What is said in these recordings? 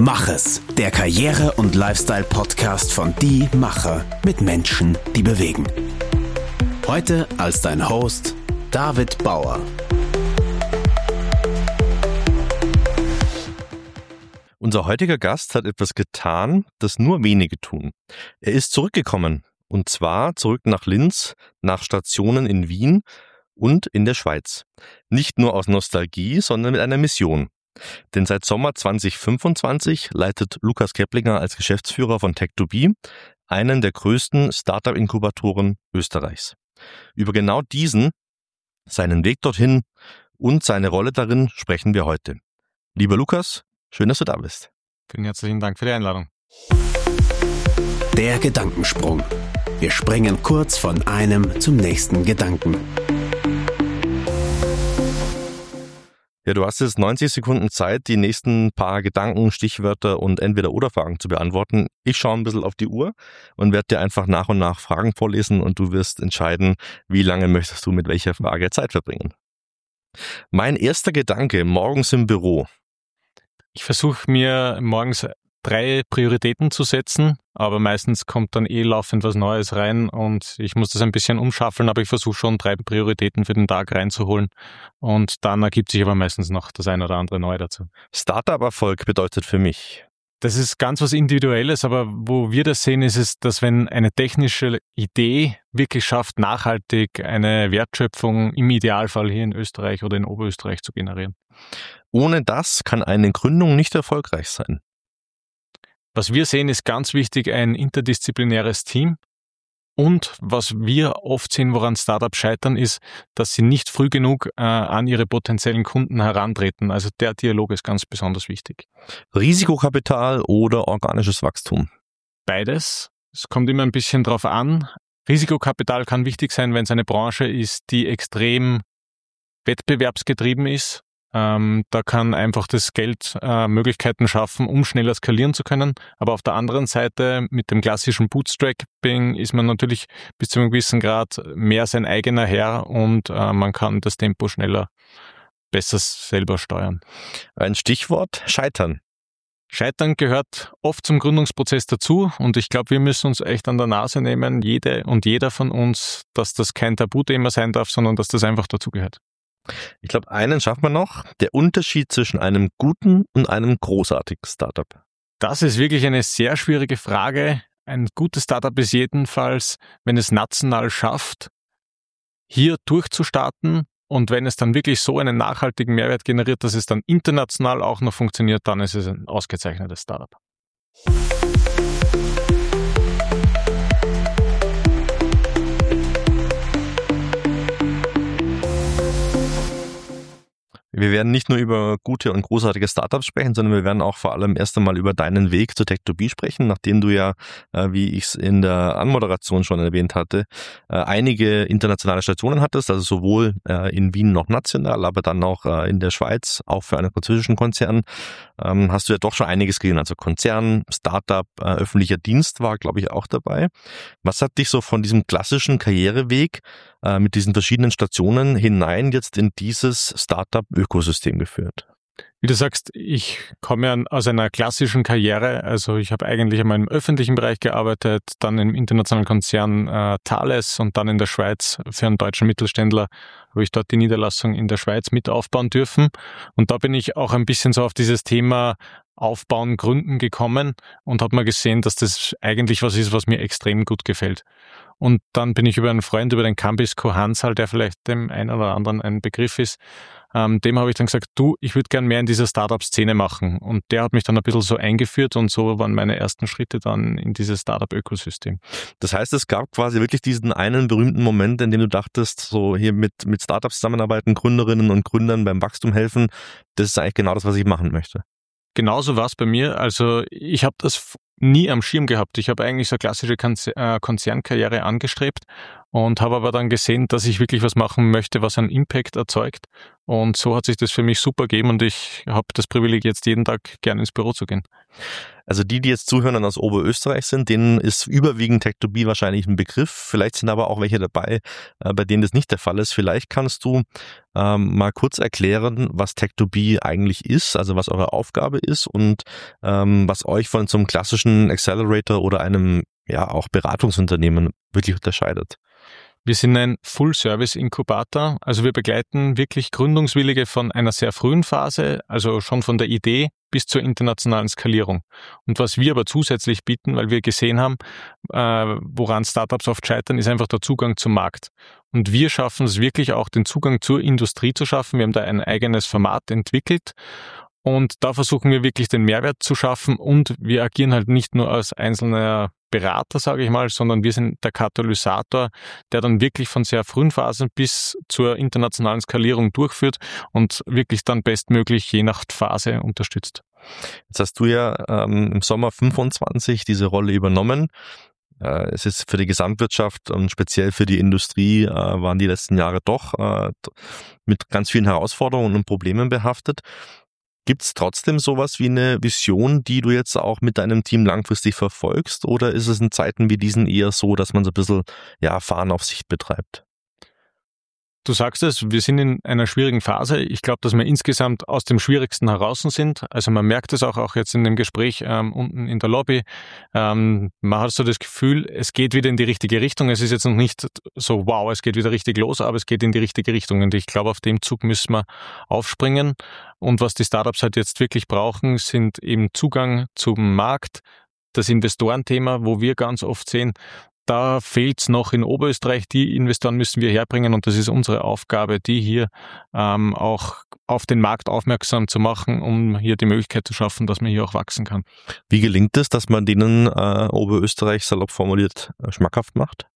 Mach es, der Karriere- und Lifestyle-Podcast von Die Macher mit Menschen, die bewegen. Heute als dein Host David Bauer. Unser heutiger Gast hat etwas getan, das nur wenige tun. Er ist zurückgekommen, und zwar zurück nach Linz, nach Stationen in Wien und in der Schweiz. Nicht nur aus Nostalgie, sondern mit einer Mission. Denn seit Sommer 2025 leitet Lukas Keplinger als Geschäftsführer von Tech2B, einen der größten Startup-Inkubatoren Österreichs. Über genau diesen, seinen Weg dorthin und seine Rolle darin sprechen wir heute. Lieber Lukas, schön, dass du da bist. Vielen herzlichen Dank für die Einladung. Der Gedankensprung. Wir springen kurz von einem zum nächsten Gedanken. Ja, du hast jetzt 90 Sekunden Zeit, die nächsten paar Gedanken, Stichwörter und Entweder-Oder-Fragen zu beantworten. Ich schaue ein bisschen auf die Uhr und werde dir einfach nach und nach Fragen vorlesen und du wirst entscheiden, wie lange möchtest du mit welcher Frage Zeit verbringen. Mein erster Gedanke, morgens im Büro. Ich versuche mir morgens 3 Prioritäten zu setzen, aber meistens kommt dann laufend was Neues rein und ich muss das ein bisschen umschaffeln, aber ich versuche schon 3 Prioritäten für den Tag reinzuholen und dann ergibt sich aber meistens noch das ein oder andere Neue dazu. Startup-Erfolg bedeutet für mich. Das ist ganz was Individuelles, aber wo wir das sehen, ist es, dass wenn eine technische Idee wirklich schafft, nachhaltig eine Wertschöpfung im Idealfall hier in Österreich oder in Oberösterreich zu generieren. Ohne das kann eine Gründung nicht erfolgreich sein. Was wir sehen, ist ganz wichtig, ein interdisziplinäres Team. Und was wir oft sehen, woran Startups scheitern, ist, dass sie nicht früh genug an ihre potenziellen Kunden herantreten. Also der Dialog ist ganz besonders wichtig. Risikokapital oder organisches Wachstum? Beides. Es kommt immer ein bisschen drauf an. Risikokapital kann wichtig sein, wenn es eine Branche ist, die extrem wettbewerbsgetrieben ist. Da kann einfach das Geld Möglichkeiten schaffen, um schneller skalieren zu können. Aber auf der anderen Seite mit dem klassischen Bootstrapping ist man natürlich bis zu einem gewissen Grad mehr sein eigener Herr und man kann das Tempo schneller, besser selber steuern. Ein Stichwort, Scheitern. Scheitern gehört oft zum Gründungsprozess dazu und ich glaube, wir müssen uns echt an der Nase nehmen, jede und jeder von uns, dass das kein Tabuthema sein darf, sondern dass das einfach dazugehört. Ich glaube, einen schaffen wir noch. Der Unterschied zwischen einem guten und einem großartigen Startup. Das ist wirklich eine sehr schwierige Frage. Ein gutes Startup ist jedenfalls, wenn es national schafft, hier durchzustarten und wenn es dann wirklich so einen nachhaltigen Mehrwert generiert, dass es dann international auch noch funktioniert, dann ist es ein ausgezeichnetes Startup. Wir werden nicht nur über gute und großartige Startups sprechen, sondern wir werden auch vor allem erst einmal über deinen Weg zu Tech2B sprechen, nachdem du ja, wie ich es in der Anmoderation schon erwähnt hatte, einige internationale Stationen hattest, also sowohl in Wien noch national, aber dann auch in der Schweiz, auch für einen französischen Konzern, hast du ja doch schon einiges gesehen, also Konzern, Startup, öffentlicher Dienst war, glaube ich, auch dabei. Was hat dich so von diesem klassischen Karriereweg mit diesen verschiedenen Stationen hinein jetzt in dieses Startup-Ökosystem geführt? Wie du sagst, ich komme ja aus einer klassischen Karriere. Also ich habe eigentlich einmal im öffentlichen Bereich gearbeitet, dann im internationalen Konzern Thales und dann in der Schweiz für einen deutschen Mittelständler habe ich dort die Niederlassung in der Schweiz mit aufbauen dürfen. Und da bin ich auch ein bisschen so auf dieses Thema Aufbauen, Gründen gekommen und habe mal gesehen, dass das eigentlich was ist, was mir extrem gut gefällt. Und dann bin ich über einen Freund, über den Cambisco Hansal, der vielleicht dem einen oder anderen ein Begriff ist, dem habe ich dann gesagt, ich würde gern mehr in dieser Startup-Szene machen. Und der hat mich dann ein bisschen so eingeführt und so waren meine ersten Schritte dann in dieses Startup-Ökosystem. Das heißt, es gab quasi wirklich diesen einen berühmten Moment, in dem du dachtest, so hier mit Startups zusammenarbeiten, Gründerinnen und Gründern beim Wachstum helfen, das ist eigentlich genau das, was ich machen möchte. Genauso war es bei mir. Also ich habe das nie am Schirm gehabt. Ich habe eigentlich so eine klassische Konzernkarriere angestrebt und habe aber dann gesehen, dass ich wirklich was machen möchte, was einen Impact erzeugt. Und so hat sich das für mich super gegeben und ich habe das Privileg, jetzt jeden Tag gerne ins Büro zu gehen. Also die jetzt zuhören und aus Oberösterreich sind, denen ist überwiegend Tech2B wahrscheinlich ein Begriff. Vielleicht sind aber auch welche dabei, bei denen das nicht der Fall ist. Vielleicht kannst du mal kurz erklären, was Tech2B eigentlich ist, also was eure Aufgabe ist und was euch von so einem klassischen Accelerator oder einem auch Beratungsunternehmen wirklich unterscheidet. Wir sind ein Full-Service-Inkubator, also wir begleiten wirklich Gründungswillige von einer sehr frühen Phase, also schon von der Idee bis zur internationalen Skalierung. Und was wir aber zusätzlich bieten, weil wir gesehen haben, woran Startups oft scheitern, ist einfach der Zugang zum Markt. Und wir schaffen es wirklich auch, den Zugang zur Industrie zu schaffen. Wir haben da ein eigenes Format entwickelt. Und da versuchen wir wirklich den Mehrwert zu schaffen und wir agieren halt nicht nur als einzelner Berater, sage ich mal, sondern wir sind der Katalysator, der dann wirklich von sehr frühen Phasen bis zur internationalen Skalierung durchführt und wirklich dann bestmöglich je nach Phase unterstützt. Jetzt hast du ja im Sommer 25 diese Rolle übernommen. Es ist für die Gesamtwirtschaft und speziell für die Industrie waren die letzten Jahre doch mit ganz vielen Herausforderungen und Problemen behaftet. Gibt es trotzdem sowas wie eine Vision, die du jetzt auch mit deinem Team langfristig verfolgst? Oder ist es in Zeiten wie diesen eher so, dass man so ein bisschen Fahren auf Sicht betreibt? Du sagst es, wir sind in einer schwierigen Phase. Ich glaube, dass wir insgesamt aus dem Schwierigsten heraus sind. Also man merkt es auch jetzt in dem Gespräch unten in der Lobby. Man hat so das Gefühl, es geht wieder in die richtige Richtung. Es ist jetzt noch nicht so, wow, es geht wieder richtig los, aber es geht in die richtige Richtung. Und ich glaube, auf dem Zug müssen wir aufspringen. Und was die Startups halt jetzt wirklich brauchen, sind eben Zugang zum Markt, das Investorenthema, wo wir ganz oft sehen, da fehlt's noch in Oberösterreich. Die Investoren müssen wir herbringen und das ist unsere Aufgabe, die hier auch auf den Markt aufmerksam zu machen, um hier die Möglichkeit zu schaffen, dass man hier auch wachsen kann. Wie gelingt es, dass man denen Oberösterreich salopp formuliert schmackhaft macht?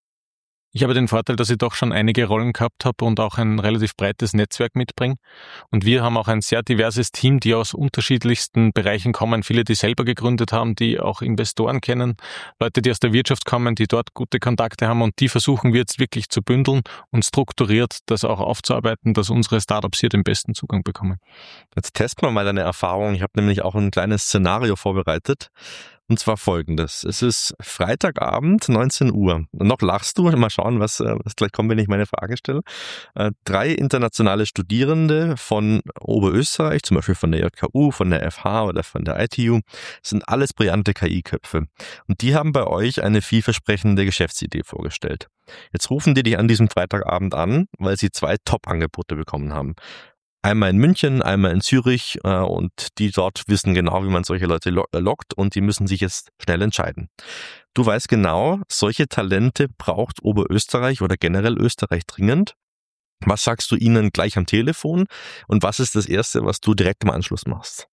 Ich habe den Vorteil, dass ich doch schon einige Rollen gehabt habe und auch ein relativ breites Netzwerk mitbringe. Und wir haben auch ein sehr diverses Team, die aus unterschiedlichsten Bereichen kommen. Viele, die selber gegründet haben, die auch Investoren kennen. Leute, die aus der Wirtschaft kommen, die dort gute Kontakte haben. Und die versuchen wir jetzt wirklich zu bündeln und strukturiert das auch aufzuarbeiten, dass unsere Startups hier den besten Zugang bekommen. Jetzt testen wir mal deine Erfahrung. Ich habe nämlich auch ein kleines Szenario vorbereitet. Und zwar folgendes. Es ist Freitagabend, 19 Uhr. Noch lachst du. Mal schauen, was gleich kommt, wenn ich meine Frage stelle. 3 internationale Studierende von Oberösterreich, zum Beispiel von der JKU, von der FH oder von der ITU, sind alles brillante KI-Köpfe. Und die haben bei euch eine vielversprechende Geschäftsidee vorgestellt. Jetzt rufen die dich an diesem Freitagabend an, weil sie 2 Top-Angebote bekommen haben. Einmal in München, einmal in Zürich und die dort wissen genau, wie man solche Leute lockt und die müssen sich jetzt schnell entscheiden. Du weißt genau, solche Talente braucht Oberösterreich oder generell Österreich dringend. Was sagst du ihnen gleich am Telefon und was ist das Erste, was du direkt im Anschluss machst?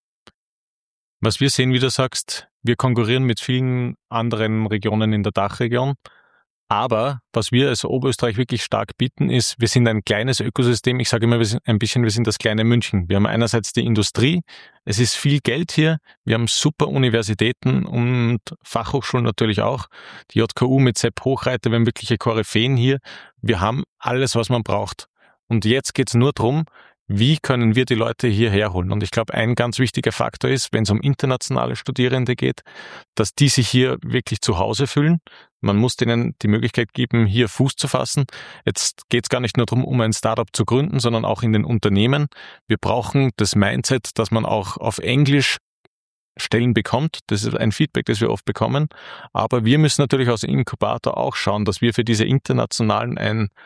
Was wir sehen, wie du sagst, wir konkurrieren mit vielen anderen Regionen in der Dachregion. Aber was wir als Oberösterreich wirklich stark bieten, ist, wir sind ein kleines Ökosystem. Ich sage immer, wir sind das kleine München. Wir haben einerseits die Industrie, es ist viel Geld hier, wir haben super Universitäten und Fachhochschulen natürlich auch. Die JKU mit Sepp Hochreiter, wir haben wirkliche Koryphäen hier. Wir haben alles, was man braucht. Und jetzt geht's nur darum, wie können wir die Leute hierher holen? Und ich glaube, ein ganz wichtiger Faktor ist, wenn es um internationale Studierende geht, dass die sich hier wirklich zu Hause fühlen. Man muss denen die Möglichkeit geben, hier Fuß zu fassen. Jetzt geht es gar nicht nur darum, um ein Startup zu gründen, sondern auch in den Unternehmen. Wir brauchen das Mindset, dass man auch auf Englisch Stellen bekommt. Das ist ein Feedback, das wir oft bekommen. Aber wir müssen natürlich als Inkubator auch schauen, dass wir für diese Internationalen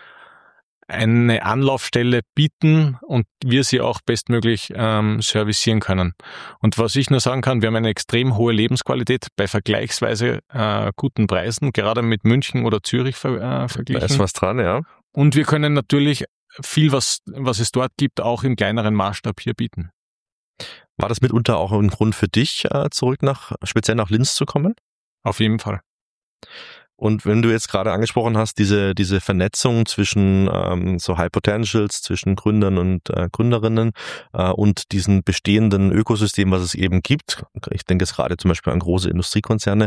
eine Anlaufstelle bieten und wir sie auch bestmöglich servicieren können. Und was ich nur sagen kann, wir haben eine extrem hohe Lebensqualität bei vergleichsweise guten Preisen, gerade mit München oder Zürich verglichen. Da ist was dran, ja. Und wir können natürlich viel, was es dort gibt, auch im kleineren Maßstab hier bieten. War das mitunter auch ein Grund für dich, speziell nach Linz zu kommen? Auf jeden Fall. Und wenn du jetzt gerade angesprochen hast, diese Vernetzung zwischen so High Potentials, zwischen Gründern und Gründerinnen und diesen bestehenden Ökosystem, was es eben gibt, ich denke jetzt gerade zum Beispiel an große Industriekonzerne,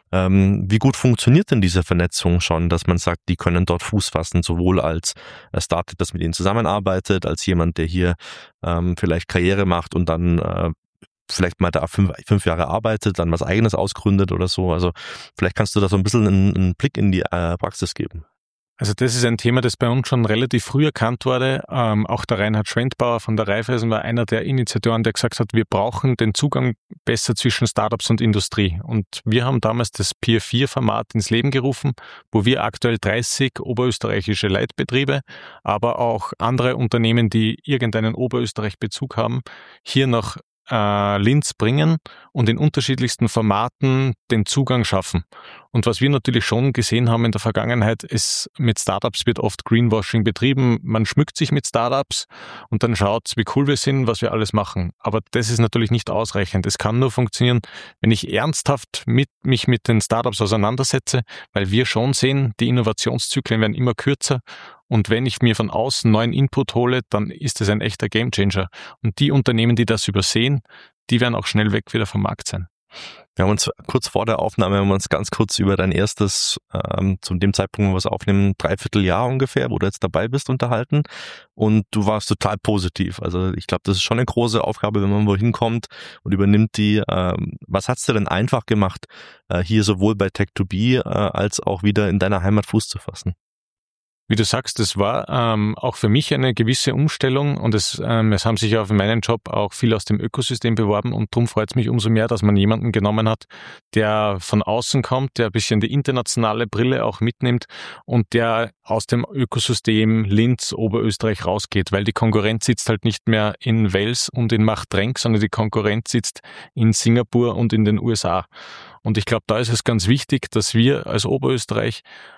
wie gut funktioniert denn diese Vernetzung schon, dass man sagt, die können dort Fuß fassen, sowohl als Startup, das mit ihnen zusammenarbeitet, als jemand, der hier vielleicht Karriere macht und dann vielleicht mal da fünf Jahre arbeitet, dann was Eigenes ausgründet oder so. Also vielleicht kannst du da so ein bisschen einen Blick in die Praxis geben. Also das ist ein Thema, das bei uns schon relativ früh erkannt wurde. Auch der Reinhard Schwendbauer von der Raiffeisen war einer der Initiatoren, der gesagt hat, wir brauchen den Zugang besser zwischen Startups und Industrie. Und wir haben damals das Peer 4-Format ins Leben gerufen, wo wir aktuell 30 oberösterreichische Leitbetriebe, aber auch andere Unternehmen, die irgendeinen Oberösterreich-Bezug haben, hier nach Linz bringen und in unterschiedlichsten Formaten den Zugang schaffen. Und was wir natürlich schon gesehen haben in der Vergangenheit, ist, mit Startups wird oft Greenwashing betrieben. Man schmückt sich mit Startups und dann schaut, wie cool wir sind, was wir alles machen. Aber das ist natürlich nicht ausreichend. Es kann nur funktionieren, wenn ich ernsthaft mich mit den Startups auseinandersetze, weil wir schon sehen, die Innovationszyklen werden immer kürzer. Und wenn ich mir von außen neuen Input hole, dann ist das ein echter Gamechanger. Und die Unternehmen, die das übersehen, die werden auch schnell weg wieder vom Markt sein. Wir haben uns kurz vor der Aufnahme ganz kurz über dein erstes, zu dem Zeitpunkt, wo wir es aufnehmen, 3/4 Jahr ungefähr, wo du jetzt dabei bist, unterhalten. Und du warst total positiv. Also ich glaube, das ist schon eine große Aufgabe, wenn man wohin kommt und übernimmt die. Was hat's dir denn einfach gemacht, hier sowohl bei Tech2B als auch wieder in deiner Heimat Fuß zu fassen? Wie du sagst, das war auch für mich eine gewisse Umstellung und es haben sich auf meinen Job auch viel aus dem Ökosystem beworben und darum freut es mich umso mehr, dass man jemanden genommen hat, der von außen kommt, der ein bisschen die internationale Brille auch mitnimmt und der aus dem Ökosystem Linz, Oberösterreich rausgeht, weil die Konkurrenz sitzt halt nicht mehr in Wels und in Machtrenk, sondern die Konkurrenz sitzt in Singapur und in den USA. Und ich glaube, da ist es ganz wichtig, dass wir als Oberösterreich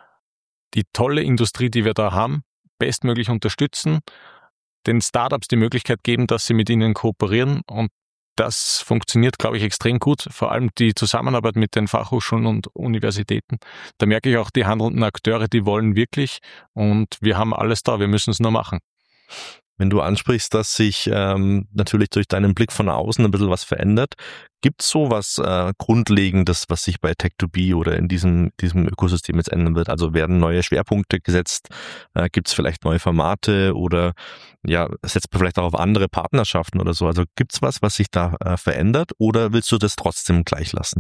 die tolle Industrie, die wir da haben, bestmöglich unterstützen, den Startups die Möglichkeit geben, dass sie mit ihnen kooperieren und das funktioniert, glaube ich, extrem gut. Vor allem die Zusammenarbeit mit den Fachhochschulen und Universitäten. Da merke ich auch, die handelnden Akteure, die wollen wirklich und wir haben alles da, wir müssen es nur machen. Wenn du ansprichst, dass sich natürlich durch deinen Blick von außen ein bisschen was verändert, gibt es so was Grundlegendes, was sich bei Tech2B oder in diesem Ökosystem jetzt ändern wird? Also werden neue Schwerpunkte gesetzt? Gibt es vielleicht neue Formate oder ja, setzt man vielleicht auch auf andere Partnerschaften oder so? Also gibt es was sich da verändert oder willst du das trotzdem gleich lassen?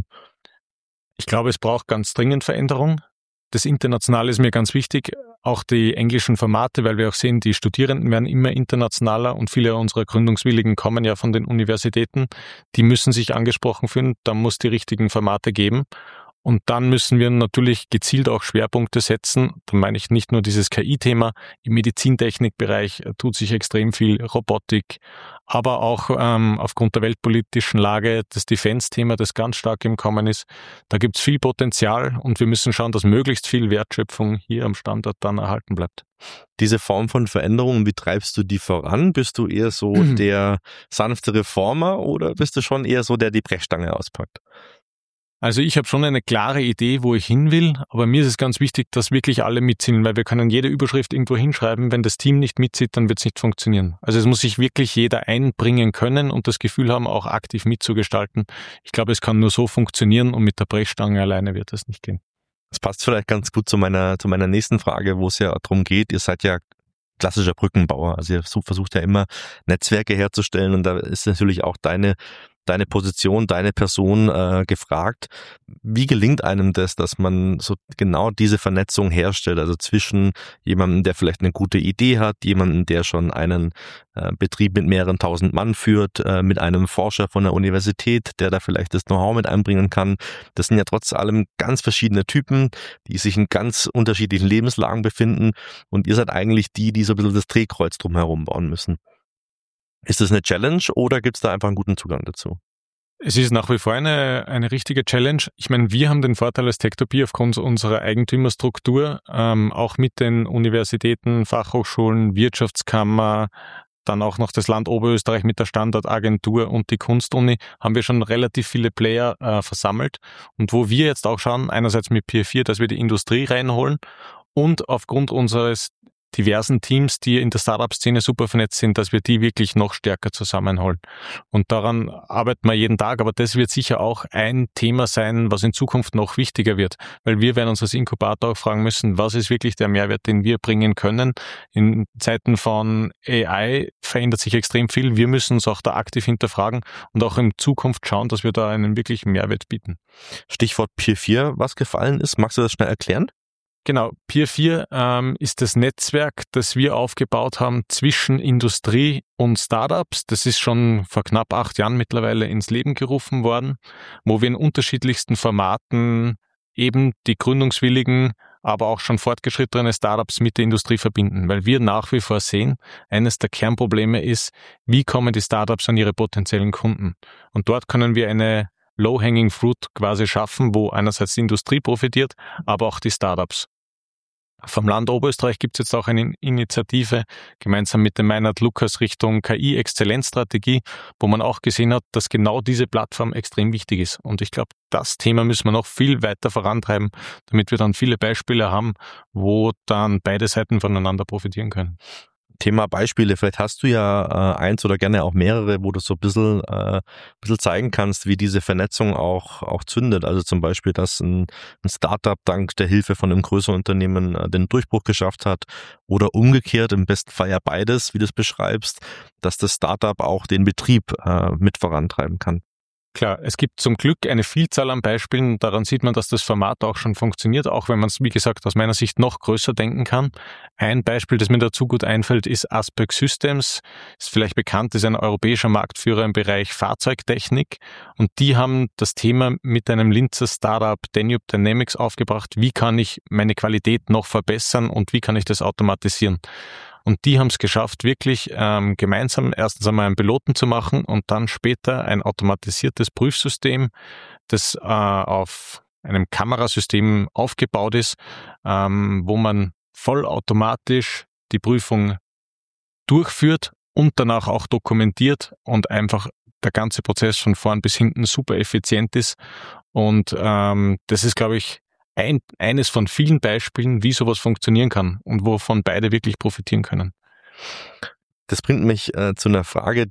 Ich glaube, es braucht ganz dringend Veränderung. Das Internationale ist mir ganz wichtig, auch die englischen Formate, weil wir auch sehen, die Studierenden werden immer internationaler und viele unserer Gründungswilligen kommen ja von den Universitäten. Die müssen sich angesprochen fühlen, da muss die richtigen Formate geben. Und dann müssen wir natürlich gezielt auch Schwerpunkte setzen. Da meine ich nicht nur dieses KI-Thema. Im Medizintechnikbereich tut sich extrem viel, Robotik, aber auch aufgrund der weltpolitischen Lage das Defense-Thema, das ganz stark im Kommen ist. Da gibt es viel Potenzial und wir müssen schauen, dass möglichst viel Wertschöpfung hier am Standort dann erhalten bleibt. Diese Form von Veränderung, wie treibst du die voran? Bist du eher so der sanfte Reformer oder bist du schon eher so, der die Brechstange auspackt? Also ich habe schon eine klare Idee, wo ich hin will, aber mir ist es ganz wichtig, dass wirklich alle mitziehen, weil wir können jede Überschrift irgendwo hinschreiben, wenn das Team nicht mitzieht, dann wird es nicht funktionieren. Also es muss sich wirklich jeder einbringen können und das Gefühl haben, auch aktiv mitzugestalten. Ich glaube, es kann nur so funktionieren und mit der Brechstange alleine wird das nicht gehen. Das passt vielleicht ganz gut zu meiner nächsten Frage, wo es ja darum geht, ihr seid ja klassischer Brückenbauer, also ihr versucht ja immer Netzwerke herzustellen und da ist natürlich auch deine Position, deine Person gefragt. Wie gelingt einem das, dass man so genau diese Vernetzung herstellt, also zwischen jemandem, der vielleicht eine gute Idee hat, jemandem, der schon einen Betrieb mit mehreren tausend Mann führt, mit einem Forscher von der Universität, der da vielleicht das Know-how mit einbringen kann. Das sind ja trotz allem ganz verschiedene Typen, die sich in ganz unterschiedlichen Lebenslagen befinden und ihr seid eigentlich die so ein bisschen das Drehkreuz drumherum bauen müssen. Ist das eine Challenge oder gibt es da einfach einen guten Zugang dazu? Es ist nach wie vor eine richtige Challenge. Ich meine, wir haben den Vorteil als Tech2B aufgrund unserer Eigentümerstruktur, auch mit den Universitäten, Fachhochschulen, Wirtschaftskammer, dann auch noch das Land Oberösterreich mit der Standortagentur und die Kunstuni, haben wir schon relativ viele Player versammelt. Und wo wir jetzt auch schauen, einerseits mit Peer 4, dass wir die Industrie reinholen und aufgrund unseres diversen Teams, die in der Startup-Szene super vernetzt sind, dass wir die wirklich noch stärker zusammenholen. Und daran arbeiten wir jeden Tag, aber das wird sicher auch ein Thema sein, was in Zukunft noch wichtiger wird, weil wir werden uns als Inkubator auch fragen müssen, was ist wirklich der Mehrwert, den wir bringen können. In Zeiten von AI verändert sich extrem viel. Wir müssen uns auch da aktiv hinterfragen und auch in Zukunft schauen, dass wir da einen wirklichen Mehrwert bieten. Stichwort Peer 4, was gefallen ist. Magst du das schnell erklären? Genau, Peer 4 ist das Netzwerk, das wir aufgebaut haben zwischen Industrie und Startups. Das ist schon vor knapp 8 Jahren mittlerweile ins Leben gerufen worden, wo wir in unterschiedlichsten Formaten eben die gründungswilligen, aber auch schon fortgeschrittene Startups mit der Industrie verbinden, weil wir nach wie vor sehen, eines der Kernprobleme ist, wie kommen die Startups an ihre potenziellen Kunden? Und dort können wir eine Low-Hanging Fruit quasi schaffen, wo einerseits die Industrie profitiert, aber auch die Startups. Vom Land Oberösterreich gibt es jetzt auch eine Initiative, gemeinsam mit dem Meinhard Lukas Richtung KI-Exzellenzstrategie, wo man auch gesehen hat, dass genau diese Plattform extrem wichtig ist. Und ich glaube, das Thema müssen wir noch viel weiter vorantreiben, damit wir dann viele Beispiele haben, wo dann beide Seiten voneinander profitieren können. Thema Beispiele, vielleicht hast du ja eins oder gerne auch mehrere, wo du so ein bisschen zeigen kannst, wie diese Vernetzung auch zündet. Also zum Beispiel, dass ein Startup dank der Hilfe von einem größeren Unternehmen den Durchbruch geschafft hat oder umgekehrt, im besten Fall ja beides, wie du es beschreibst, dass das Startup auch den Betrieb mit vorantreiben kann. Klar, es gibt zum Glück eine Vielzahl an Beispielen. Daran sieht man, dass das Format auch schon funktioniert, auch wenn man es, wie gesagt, aus meiner Sicht noch größer denken kann. Ein Beispiel, das mir dazu gut einfällt, ist Aspec Systems. Ist vielleicht bekannt, ist ein europäischer Marktführer im Bereich Fahrzeugtechnik. Und die haben das Thema mit einem Linzer Startup Danube Dynamics aufgebracht. Wie kann ich meine Qualität noch verbessern und wie kann ich das automatisieren? Und die haben es geschafft, wirklich gemeinsam erstens einmal einen Piloten zu machen und dann später ein automatisiertes Prüfsystem, das auf einem Kamerasystem aufgebaut ist, wo man vollautomatisch die Prüfung durchführt und danach auch dokumentiert und einfach der ganze Prozess von vorn bis hinten super effizient ist. Und das ist, glaube ich, eines von vielen Beispielen, wie sowas funktionieren kann und wovon beide wirklich profitieren können. Das bringt mich zu einer Frage,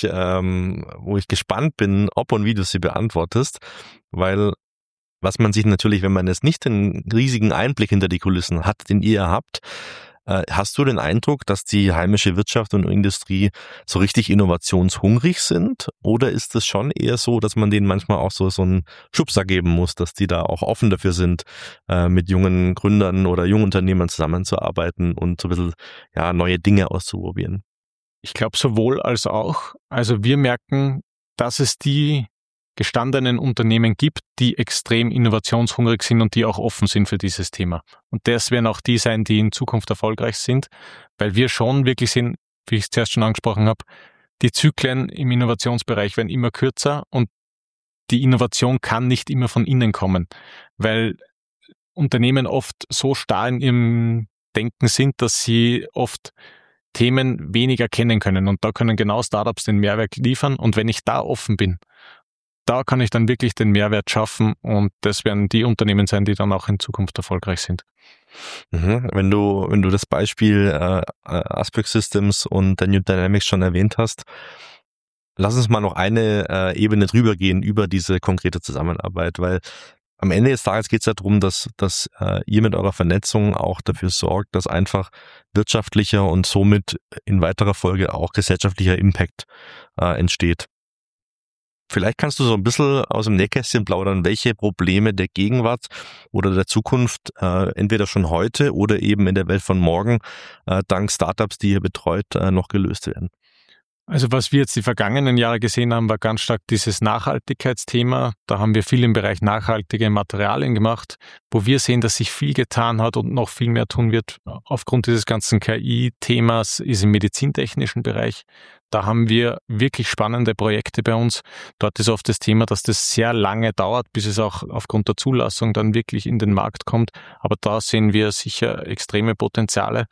wo ich gespannt bin, ob und wie du sie beantwortest, weil was man sich natürlich, wenn man jetzt nicht den riesigen Einblick hinter die Kulissen hat, den ihr habt, hast du den Eindruck, dass die heimische Wirtschaft und Industrie so richtig innovationshungrig sind? Oder ist es schon eher so, dass man denen manchmal auch so einen Schubser geben muss, dass die da auch offen dafür sind, mit jungen Gründern oder jungen Unternehmern zusammenzuarbeiten und so ein bisschen neue Dinge auszuprobieren? Ich glaube sowohl als auch. Also wir merken, dass es die gestandenen Unternehmen gibt, die extrem innovationshungrig sind und die auch offen sind für dieses Thema. Und das werden auch die sein, die in Zukunft erfolgreich sind, weil wir schon wirklich sehen, wie ich es zuerst schon angesprochen habe, die Zyklen im Innovationsbereich werden immer kürzer und die Innovation kann nicht immer von innen kommen, weil Unternehmen oft so starr in ihrem Denken sind, dass sie oft Themen weniger kennen können. Und da können genau Startups den Mehrwert liefern. Und wenn ich da offen bin, da kann ich dann wirklich den Mehrwert schaffen und das werden die Unternehmen sein, die dann auch in Zukunft erfolgreich sind. Wenn du das Beispiel Aspec Systems und Danube Dynamics schon erwähnt hast, lass uns mal noch eine Ebene drüber gehen über diese konkrete Zusammenarbeit, weil am Ende des Tages geht es ja darum, dass ihr mit eurer Vernetzung auch dafür sorgt, dass einfach wirtschaftlicher und somit in weiterer Folge auch gesellschaftlicher Impact entsteht. Vielleicht kannst du so ein bisschen aus dem Nähkästchen plaudern, welche Probleme der Gegenwart oder der Zukunft entweder schon heute oder eben in der Welt von morgen dank Startups, die ihr betreut, noch gelöst werden. Also was wir jetzt die vergangenen Jahre gesehen haben, war ganz stark dieses Nachhaltigkeitsthema. Da haben wir viel im Bereich nachhaltige Materialien gemacht, wo wir sehen, dass sich viel getan hat und noch viel mehr tun wird. Aufgrund dieses ganzen KI-Themas ist im medizintechnischen Bereich. Da haben wir wirklich spannende Projekte bei uns. Dort ist oft das Thema, dass das sehr lange dauert, bis es auch aufgrund der Zulassung dann wirklich in den Markt kommt. Aber da sehen wir sicher extreme Potenziale.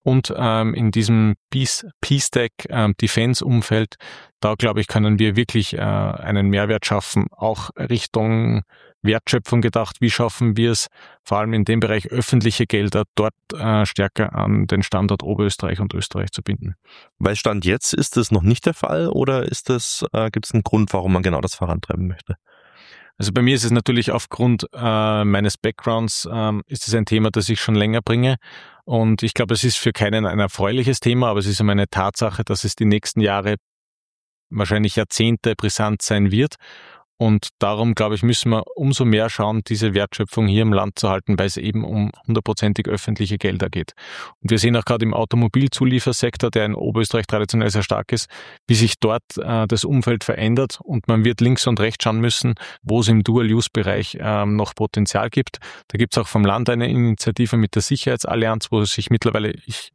Und in diesem Peace-Tech Defense-Umfeld, da glaube ich, können wir wirklich einen Mehrwert schaffen, auch Richtung Wertschöpfung gedacht. Wie schaffen wir es, vor allem in dem Bereich öffentliche Gelder, dort stärker an den Standort Oberösterreich und Österreich zu binden? Weil Stand jetzt ist das noch nicht der Fall oder gibt es einen Grund, warum man genau das vorantreiben möchte? Also bei mir ist es natürlich aufgrund meines Backgrounds, ist es ein Thema, das ich schon länger bringe. Und ich glaube, es ist für keinen ein erfreuliches Thema, aber es ist eine Tatsache, dass es die nächsten Jahre, wahrscheinlich Jahrzehnte brisant sein wird. Und darum, glaube ich, müssen wir umso mehr schauen, diese Wertschöpfung hier im Land zu halten, weil es eben um 100%ig öffentliche Gelder geht. Und wir sehen auch gerade im Automobilzuliefersektor, der in Oberösterreich traditionell sehr stark ist, wie sich dort das Umfeld verändert und man wird links und rechts schauen müssen, wo es im Dual-Use-Bereich noch Potenzial gibt. Da gibt es auch vom Land eine Initiative mit der Sicherheitsallianz, wo sich mittlerweile, ich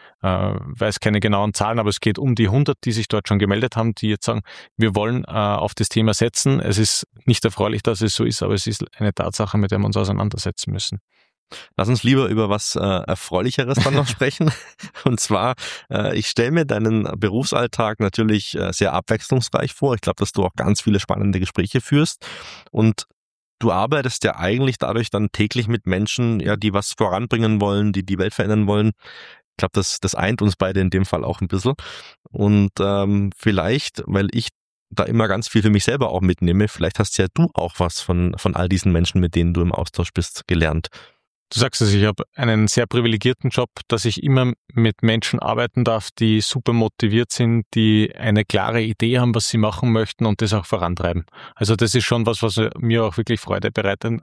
weiß keine genauen Zahlen, aber es geht um die 100, die sich dort schon gemeldet haben, die jetzt sagen, wir wollen auf das Thema setzen. Es ist nicht erfreulich, dass es so ist, aber es ist eine Tatsache, mit der wir uns auseinandersetzen müssen. Lass uns lieber über was Erfreulicheres dann noch sprechen. Und zwar, ich stelle mir deinen Berufsalltag natürlich sehr abwechslungsreich vor. Ich glaube, dass du auch ganz viele spannende Gespräche führst und du arbeitest ja eigentlich dadurch dann täglich mit Menschen, ja, die was voranbringen wollen, die die Welt verändern wollen. Ich glaube, das eint uns beide in dem Fall auch ein bisschen. Und vielleicht, weil ich da immer ganz viel für mich selber auch mitnehme, vielleicht hast ja du auch was von all diesen Menschen, mit denen du im Austausch bist, gelernt. Du sagst es, ich habe einen sehr privilegierten Job, dass ich immer mit Menschen arbeiten darf, die super motiviert sind, die eine klare Idee haben, was sie machen möchten und das auch vorantreiben. Also das ist schon was mir auch wirklich Freude bereitet,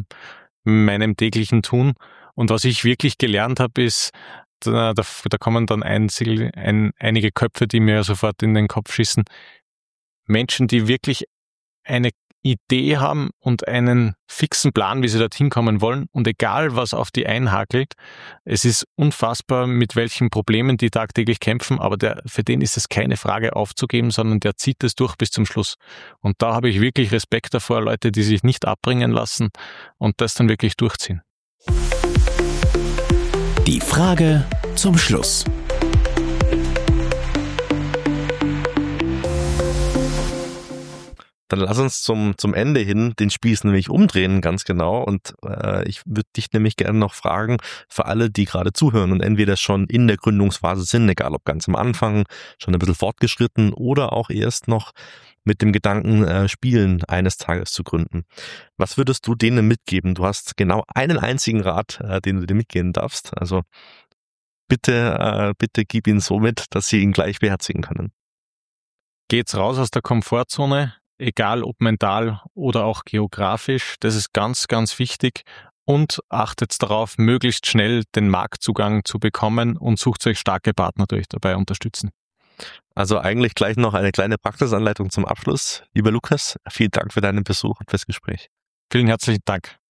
meinem täglichen Tun. Und was ich wirklich gelernt habe, ist, da kommen dann einige Köpfe, die mir sofort in den Kopf schießen. Menschen, die wirklich eine Idee haben und einen fixen Plan, wie sie dorthin kommen wollen und egal, was auf die einhakelt, es ist unfassbar, mit welchen Problemen die tagtäglich kämpfen, aber für den ist es keine Frage aufzugeben, sondern der zieht es durch bis zum Schluss. Und da habe ich wirklich Respekt davor, Leute, die sich nicht abbringen lassen und das dann wirklich durchziehen. Die Frage zum Schluss. Dann lass uns zum Ende hin den Spieß nämlich umdrehen, ganz genau. Und ich würde dich nämlich gerne noch fragen, für alle, die gerade zuhören und entweder schon in der Gründungsphase sind, egal ob ganz am Anfang, schon ein bisschen fortgeschritten oder auch erst noch mit dem Gedanken spielen, eines Tages zu gründen. Was würdest du denen mitgeben? Du hast genau einen einzigen Rat, den du dir mitgeben darfst. Also bitte gib ihn so mit, dass sie ihn gleich beherzigen können. Geht's raus aus der Komfortzone, egal ob mental oder auch geografisch. Das ist ganz, ganz wichtig. Und achtet darauf, möglichst schnell den Marktzugang zu bekommen und sucht euch starke Partner, die euch dabei unterstützen. Also eigentlich gleich noch eine kleine Praxisanleitung zum Abschluss. Lieber Lukas, vielen Dank für deinen Besuch und fürs Gespräch. Vielen herzlichen Dank.